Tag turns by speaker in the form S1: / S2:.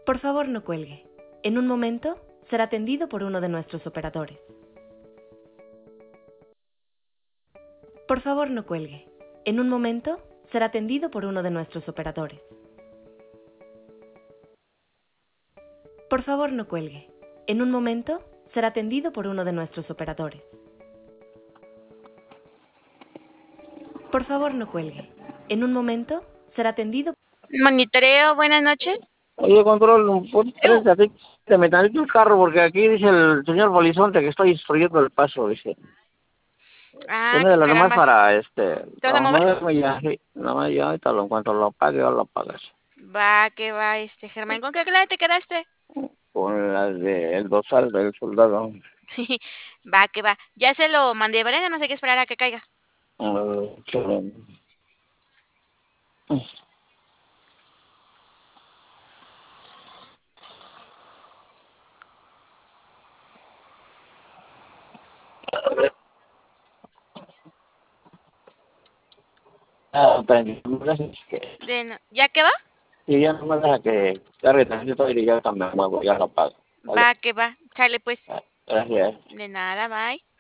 S1: Por favor, no cuelgue. En un momento será atendido por uno de nuestros operadores. Por favor, no cuelgue. En un momento será atendido por uno de nuestros operadores. Por favor, no cuelgue. En un momento será atendido por uno de nuestros operadores. Por favor, no cuelgue. En un momento será atendido.
S2: Monitoreo, buenas noches.
S3: Oye, control, ¿puedes aquí te me tantito el carro? Porque aquí dice el señor Bolizonte que estoy instruyendo el paso, dice.
S2: Ah, qué
S3: Ponédelo nomás
S2: caramba.
S3: para,
S2: ¿Te vas a mover?
S3: moverme ya, sí. Nomás ya, ahorita en cuanto lo pague, yo lo pagas.
S2: Va, que va, Germán. ¿Con qué clase te quedaste?
S3: Con las de el dorsal del soldado.
S2: Va, que va. Ya se lo mandé, ¿vale? No sé qué esperar a que caiga.
S3: Chorón. Tranquilo, gracias.
S2: ¿Ya qué va?
S3: Y ya no me deja que cargue tantito y ya también muevo, ya lo pago.
S2: Va,
S3: Vale.
S2: que va. Sale pues.
S3: Gracias.
S2: De nada, bye.